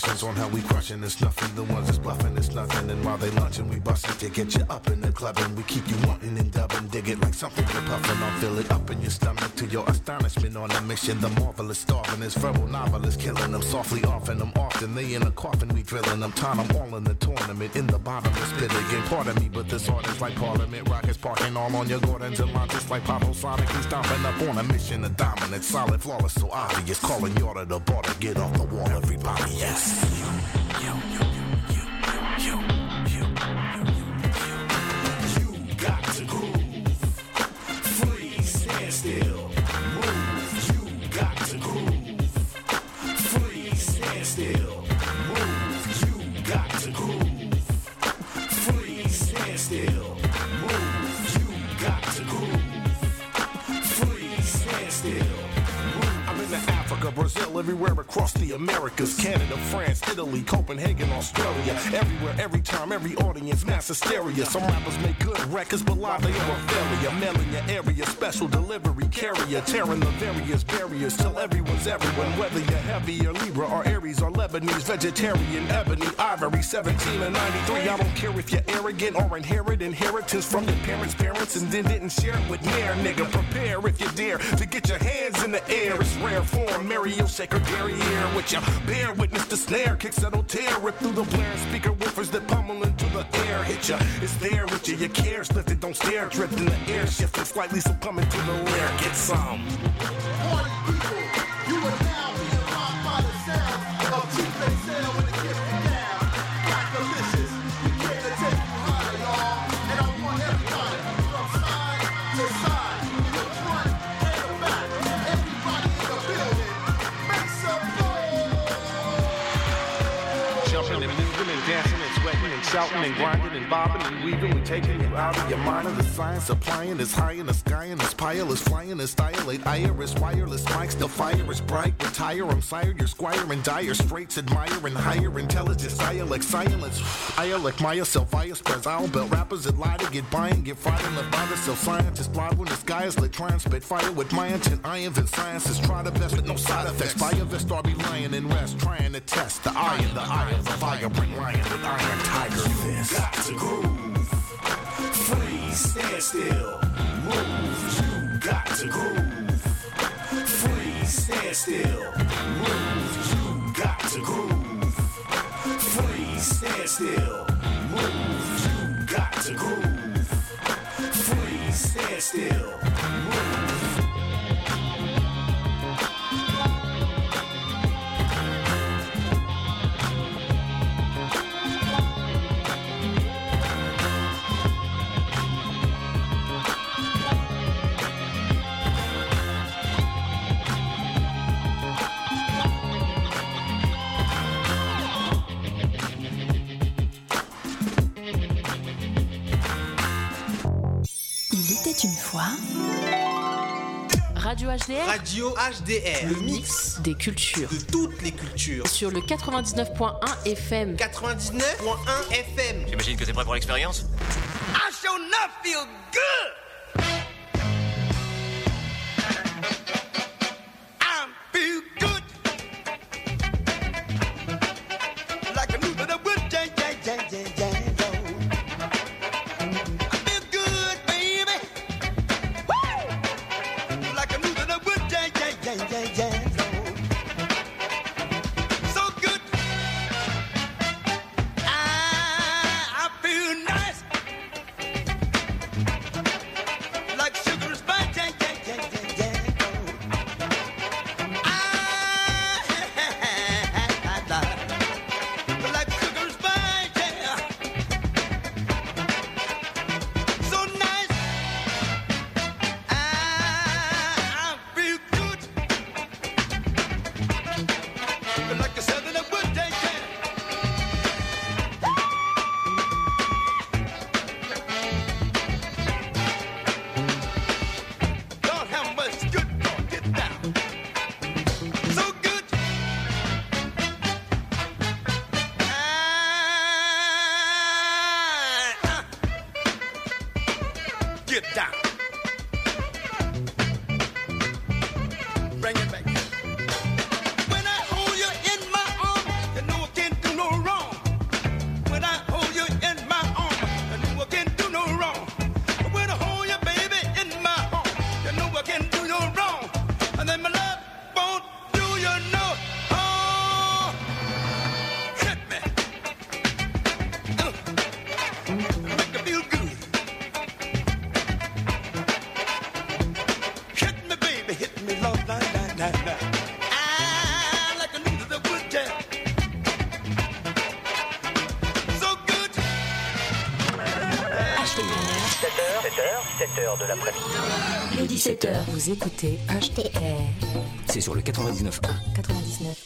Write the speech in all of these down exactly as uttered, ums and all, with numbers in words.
questions on how we crushing. It's nothing. The ones that's bluffing, it's nothing. And while they lunching, we bustin' to get you up in the club. And we keep you wanting and dubbing. Dig it like something you're puffing on. Fill it up in your stomach to your astonishment on a mission. The marvelous starving this verbal novelist killing them softly off and them often. They in a coffin, we drilling them. Time I'm all in the tournament. In the bottomless pit again. Pardon me, but this art is like Parliament. Rockets parking all on your Gordons and Montes like Pablo Sonic. He's stomping up on a mission of dominance. Solid, flawless, so obvious. Calling you to the border. Get off the wall, everybody. Yes. You, you, you, you, you, you, you, you, you got to groove. Freeze, stand still. Move. You got to groove. Freeze, stand still. Move. You got to groove. Freeze, stand still. Move. You got to groove. Freeze, stand still. Africa, Brazil, everywhere across the Americas, Canada, France, Italy, Copenhagen, Australia. Everywhere, every time, every audience, mass hysteria. Some rappers make good records, but live they are failure. Mailing your area, special delivery carrier, tearing the various barriers till everyone's everyone. Whether you're heavy or Libra or Aries or Lebanese, vegetarian, ebony, ivory, seventeen or ninety-three. I don't care if you're arrogant or inherit inheritance from your parents' parents and then didn't share it with near nigga. Prepare if you dare to get your hands in the air. It's rare form, Mario Shaker derriere with ya. Bear witness the snare, kick settle tear, rip through the blare. Speaker woofers that pummel into the air, hit ya. It's there with ya, your cares lifted, don't stare. Drift in the air, shifting slightly, so coming to the lair. Get some. Party people, you are now being rocked by the sound of T-Face Sale when it gets you down. Black delicious, we came to take you higher, y'all. And I want everybody from side to side, the front and the back. Everybody in the building, make some noise. Jumping and moving and dancing and sweating and shouting and grinding and bobbing and weaving. We taking you out of your mind of the science applying. It's high in the sky and this pile is flying. It's dilate, iris, wireless mics. The fire is bright. Retire, I'm sire. Your squire and dire straits. Admire and higher intelligence. Dialect, silence. Ialect, myself, I spreads. I'll bet rappers that lie to get by and get fired in the bother. Self scientists blind when the sky is lit. Try and spit fire with my intent. I invent sciences. Try the best with no side effects. Fire vest, I'll be lying in rest. Trying to test the eye in the eye of the vibrant lion with iron tiger fist. You got to groove. Freeze, stand still. Move. You got to groove. Freeze, stand still. Move. You got to groove. Freeze, stand still. Move. You got to groove. Freeze, stand still. Move. Une fois. Radio H D R. Radio H D R. Le mix des cultures. De toutes les cultures. Sur le quatre-vingt-dix-neuf point un F M. quatre-vingt-dix-neuf point un F M. J'imagine que t'es prêt pour l'expérience? I sure enough feel good. I feel good. Like a new little wood, jang, jang, jang, jang, jang. dix-sept heures, sept heures de l'après-midi. Les dix-sept heures, vous écoutez H T R. C'est sur le quatre-vingt-dix-neuf point un. quatre-vingt-dix-neuf.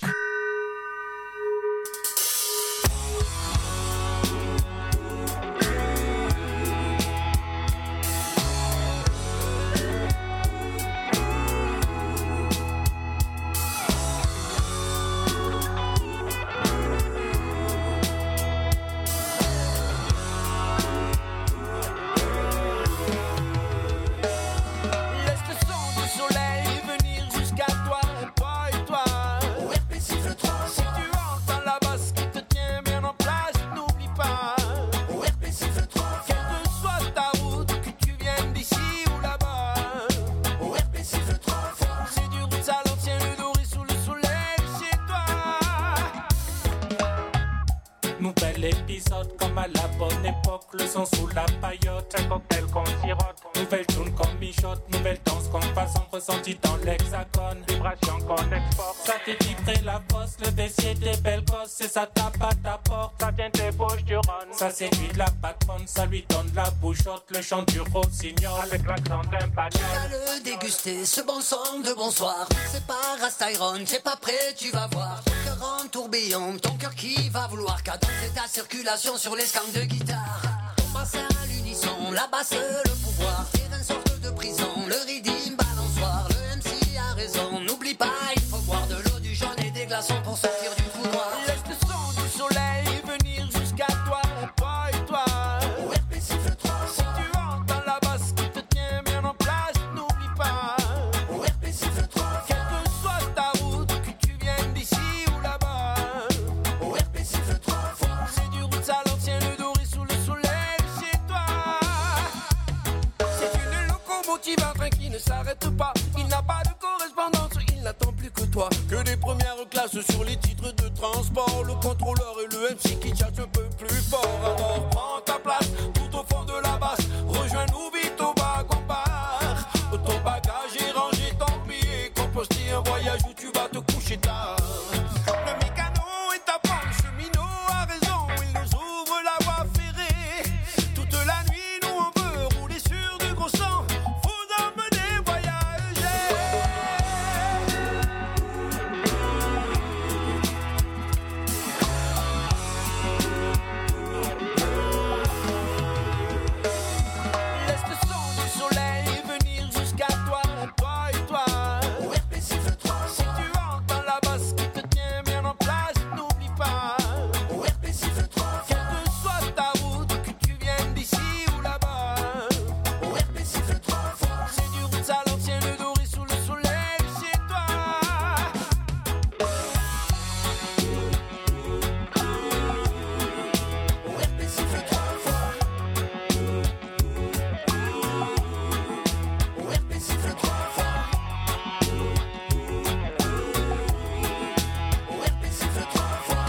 Senti dans l'hexagone, vibration qu'on exporte. Ça t'équiperait la bosse, le baissier des belles gosses. C'est ça tape à ta porte, ça vient des bouches du Rhône. Ça séduit de la patronne, ça lui donne la bouchotte. Le chant du rossignol avec l'accent d'un bagnole. Tu vas le déguster, ce bon sang de bonsoir. C'est pas Rastyron, c'est pas prêt, tu vas voir. Ton cœur en tourbillon, ton cœur qui va vouloir cadencer ta circulation sur les scans de guitare. Ton bassin à l'unisson, la basse le pouvoir. Terrain sorte de prison, le rythme balançoire. Le M C a raison, n'oublie pas, il faut boire de l'eau, du jaune et des glaçons pour sortir du trou noir. Laisse le son du soleil venir jusqu'à toi, toi et toi. O R P siffle trois Si tu entends la basse qui te tient bien en place, n'oublie pas. O R P siffle trois Quelle que soit ta route, que tu viennes d'ici ou là-bas. O R P siffle trois fois. C'est du route à l'ancien, le doré sous le soleil chez toi. C'est une locomotive, un train qui ne s'arrête pas. Il n'a pas de correspondance, il n'attend plus que toi. Que des premières classes sur les titres de transport. Le contrôleur et le M C qui cherchent un peu plus fort. Alors prends ta place tout au fond de la basse. Rejoins-nous vite au wagon-bar. Ton bagage est rangé, ton billet composté. Un voyage où tu vas te coucher tard. Le mécano est à prendre, le cheminot a raison. Il nous ouvre la voie ferrée. Toute la nuit, nous on veut rouler sur du gros sang. Vous emmenez voyager. Laisse le son du soleil venir jusqu'à toi, toi et toi. O R P siffle trois Si tu entends la basse qui te tient bien en place, n'oublie pas. O R P siffle trois Quelle que soit ta route, que tu viennes d'ici ou là-bas. O R P siffle trois fois. C'est du route à l'ancien, le doré sous le soleil chez toi. O R P siffle trois fois. O R P siffle trois fois. O R P siffle trois fois.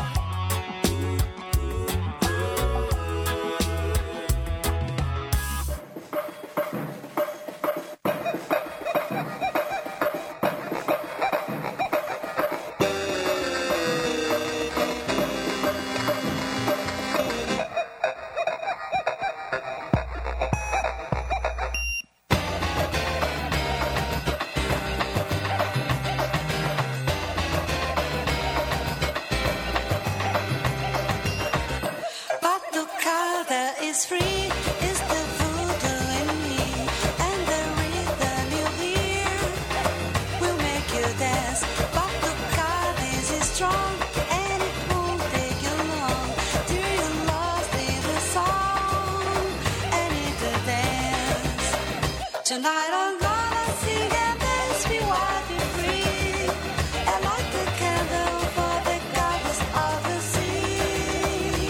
Batucada is free, is the voodoo in me, and the rhythm you hear will make you dance. Batucada is strong, and it won't take you long till you're lost in the song and in the dance. Tonight I'm gonna sing and dance, be wild, be free, and light the candle for the goddess of the sea.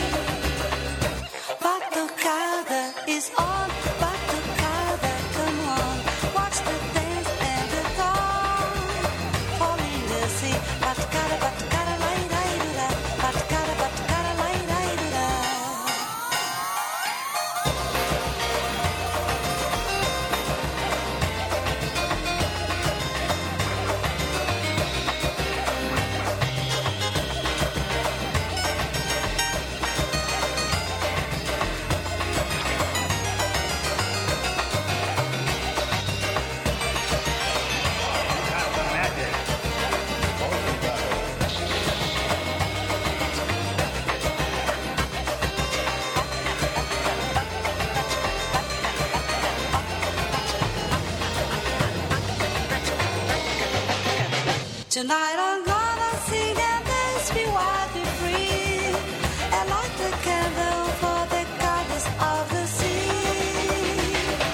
Batucada is on, Batucada, come on. Watch the dance and the dawn fall in the sea. Batucada, Batucada, lai, lai, do, da. Batucada, Batucada, lai, lai, do, da. Tonight I'm gonna sing and dance, be wild, be free, and light the candle for the goddess of the sea.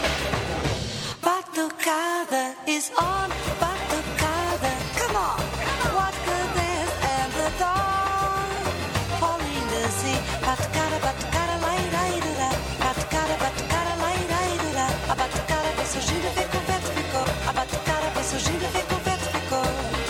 Batucada is on, batucada, come on, what good dance and the dawn, falling the sea. Batucada, batucada, lai, lai, la, batucada, batucada, lai, lai, la, a batucada vem surgindo, vem com vento, ficou, a batucada vem surgindo, vem com vento, ficou.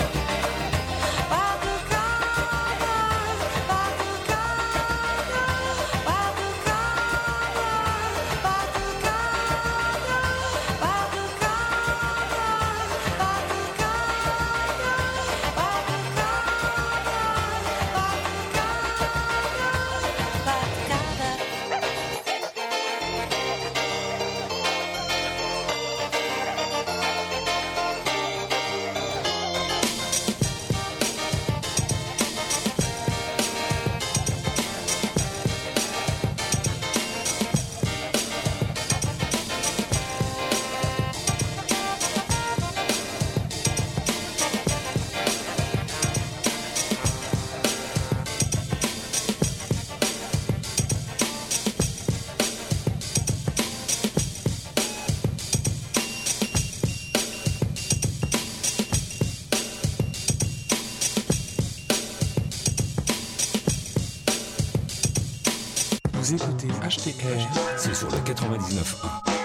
Vous écoutez H T R, c'est sur le quatre-vingt-dix-neuf point un.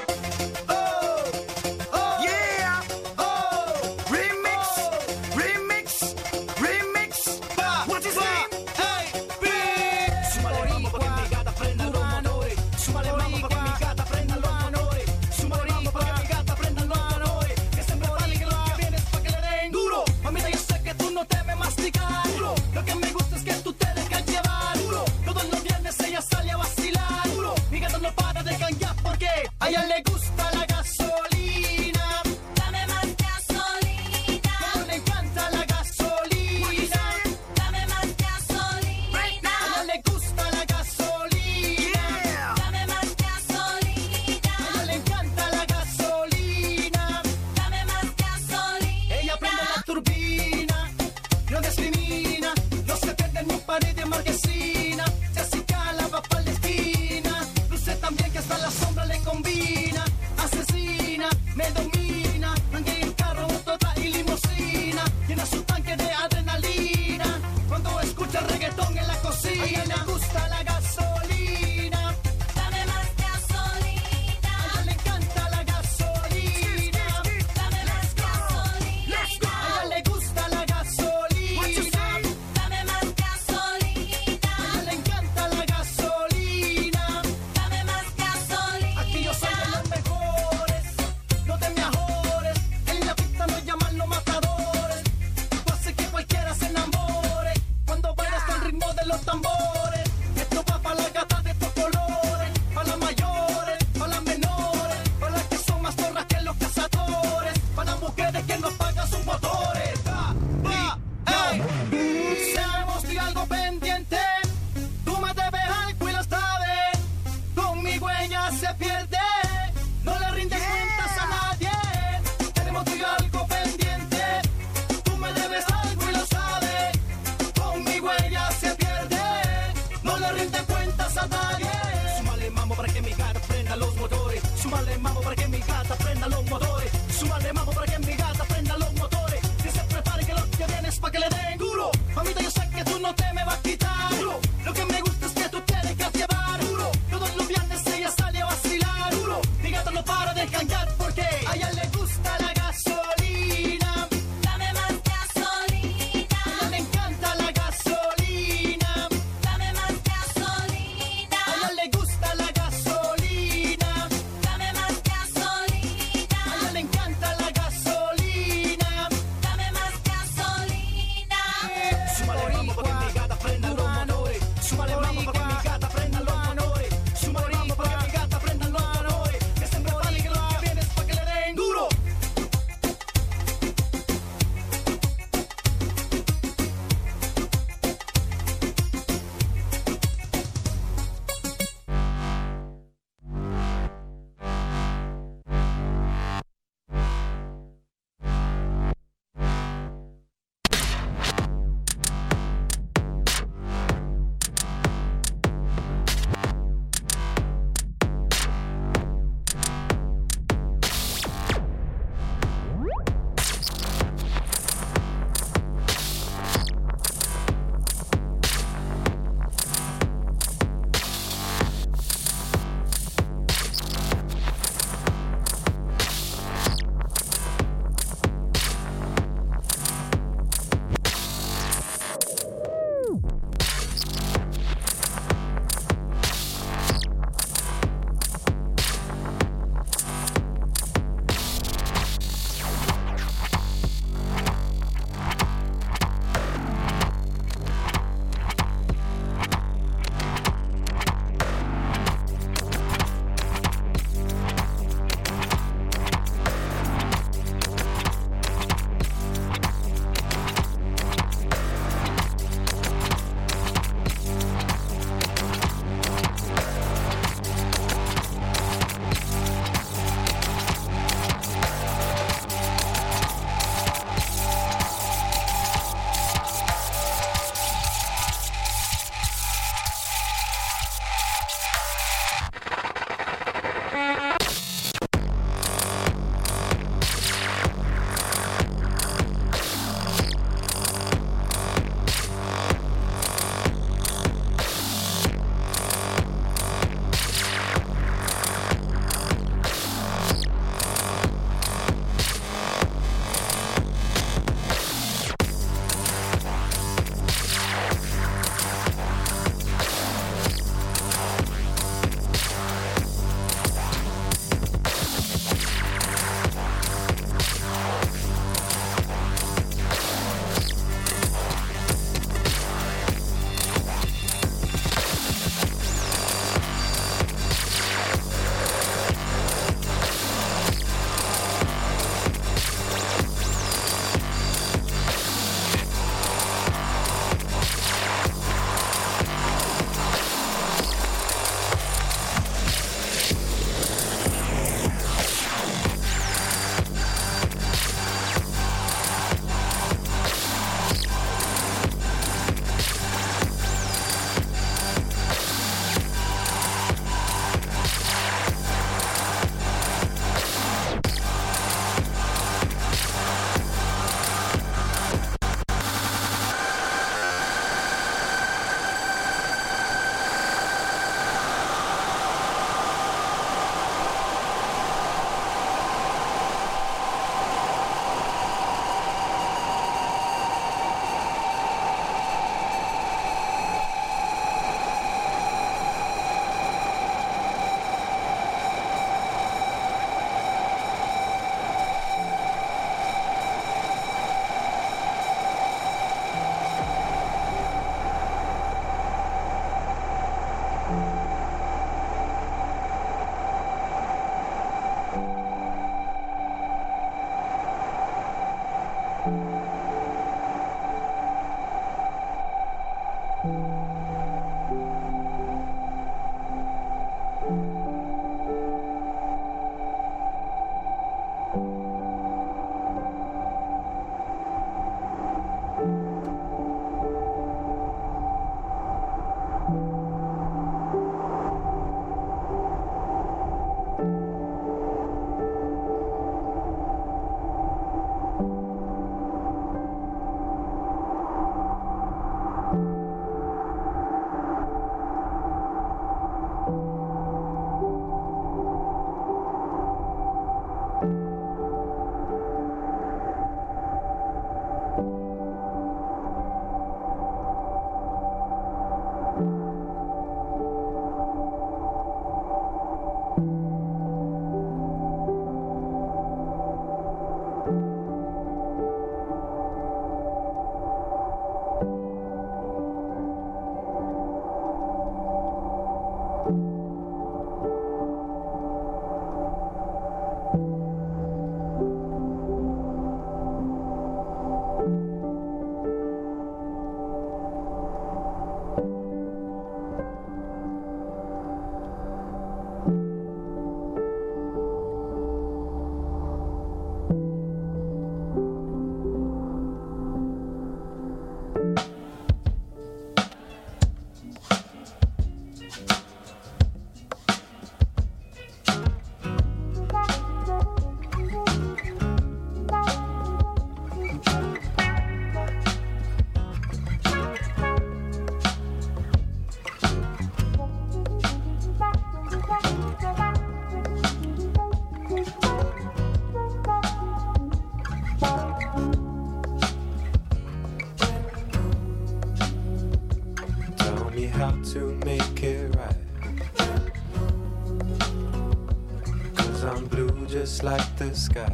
just like the sky.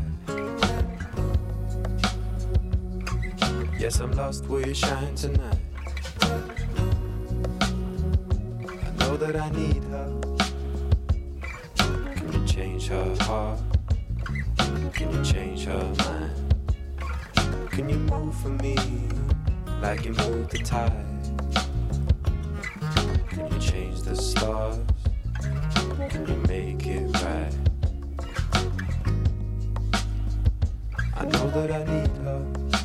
Yes, I'm lost where you shine tonight. I know that I need her. Can you change her heart? Can you change her mind? Can you move for me like you move the tide? Can you change the stars? Can you make it right? I know that I need her.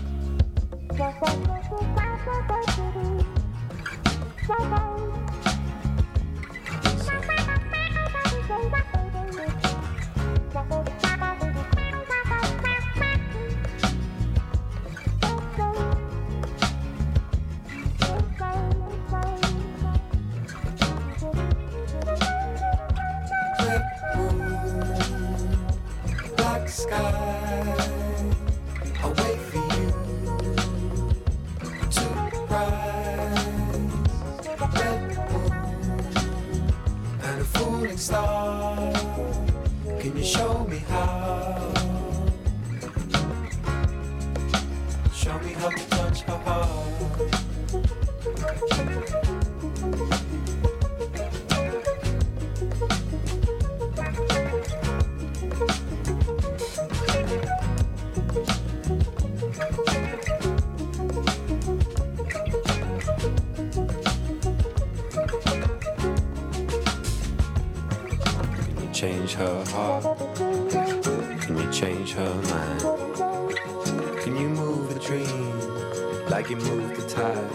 Change her heart? Can you change her mind? Can you move the dream like you move the tide?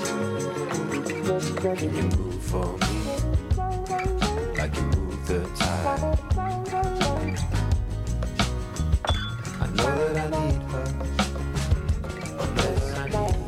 Can you move for me like you move the tide? I know that I need her. Unless I need her.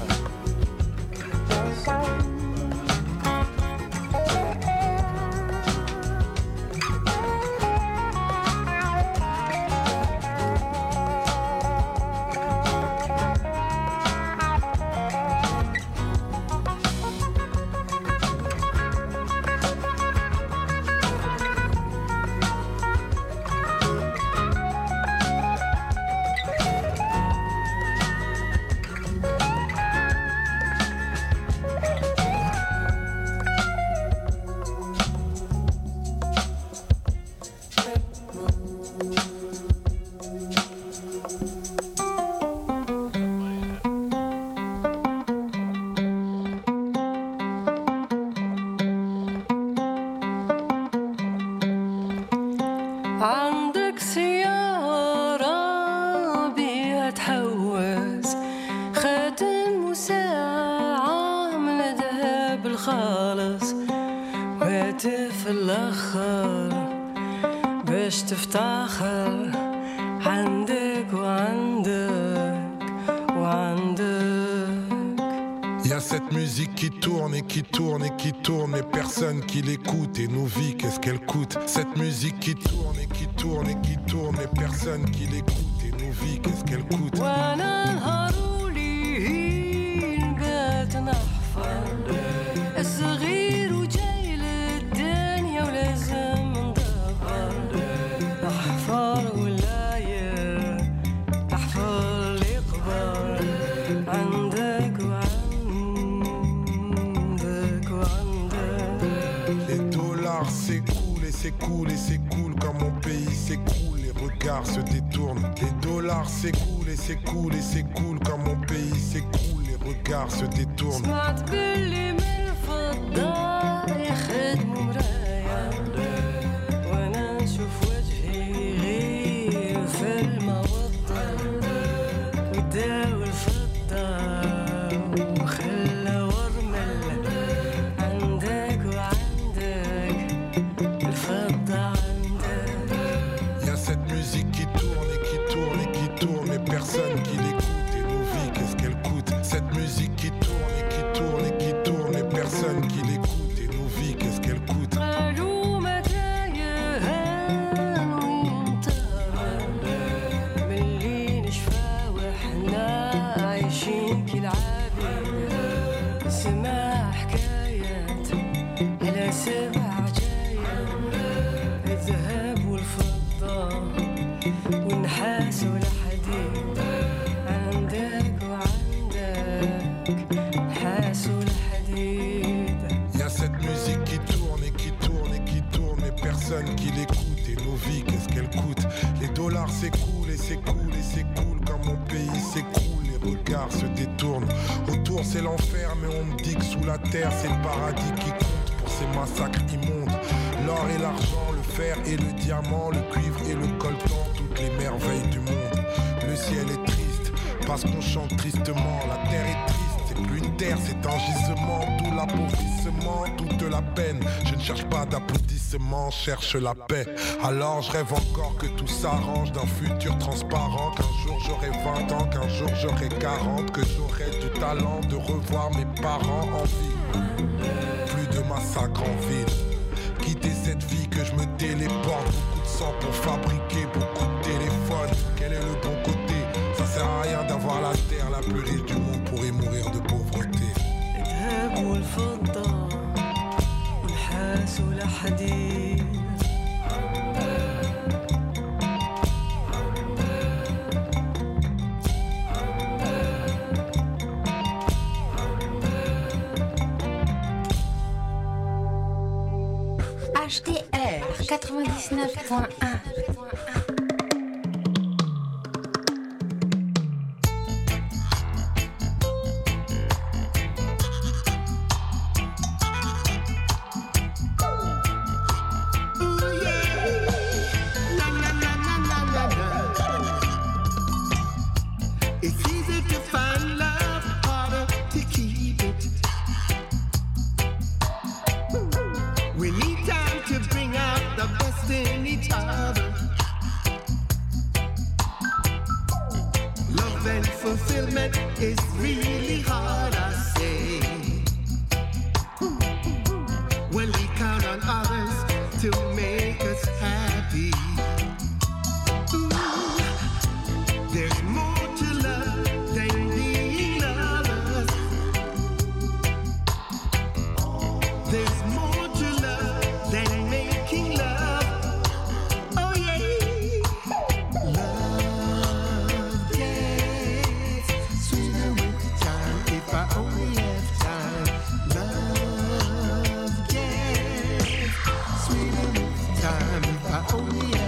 عندك سيارة بيها تحوز خاتم وساعة من ذهب الخالص وهاتف الأخر باش تفتخر عندك وعندك وعندك. Y a cette musique qui tourne et qui tourne et qui tourne, mais personne qui l'écoute. Et nos vies, qu'est-ce qu'elle coûte? Cette musique qui tourne et qui tourne et qui tourne, mais personne qui l'écoute. Et nos vies, qu'est-ce qu'elle coûte? وانا نهارولي نبات نحفر الصغير وجاي للدنيا ولازم ندبر نحفر ولاير نحفر اللي قبر عندك وعندك وعندك. Les dollars s'écoulent et s'écoulent et s'écoulent quand mon pays s'écoule. Les regards se détournent. Les dollars s'écoulent et s'écoulent et s'écoulent quand mon pays s'écoule. Les regards se détournent. سمعت باللي من الفضة يخدموا مرايا وانا نشوف وجهي غير في الموضة وداو الفضة وخلى ورمل عندك وعندك الفضة عندك. Y a cette musique qui tourne et qui tourne et qui tourne, mais personne qui l'écoute. Et nos vies, qu'est-ce qu'elle coûte? Cette musique qui tourne et qui tourne et qui tourne, mais personne qui l'écoute. Et nos vies, qu'est-ce qu'elle coûte? قالوا متايا هان وينتهى ملي نشفى وحنا عايشين كالعابد. سمع حكايات على سبع عجايب الذهب والفضة personne qui l'écoute. Et nos vies, qu'est-ce qu'elles coûtent? Les dollars s'écoulent et s'écoulent et s'écoulent quand mon pays s'écroule. Les regards se détournent. Autour c'est l'enfer, mais on me dit que sous la terre c'est le paradis qui compte pour ces massacres immondes. L'or et l'argent, le fer et le diamant, le cuivre et le coltan, toutes les merveilles du monde. Le ciel est triste, parce qu'on chante tristement. La terre est triste, c'est plus une terre, c'est un gisement. Tout l'appauvrissement, toute la peine. Je ne cherche pas d'applaudissements, cherche la paix. Alors je rêve encore que tout s'arrange, d'un futur transparent. Qu'un jour j'aurai vingt ans, qu'un jour j'aurai quarante. Que j'aurai du talent de revoir mes parents en vie. Plus de massacres en ville. Quitter cette vie que je me téléporte. Beaucoup de sang pour fabriquer beaucoup de téléphones. Quel est le bon côté? Ça sert à rien d'avoir la terre la plus riche du monde pour y mourir de pauvreté. الذهب والفضة والنحاس والحديد H T R quatre-vingt-dix-neuf point un. Time if I only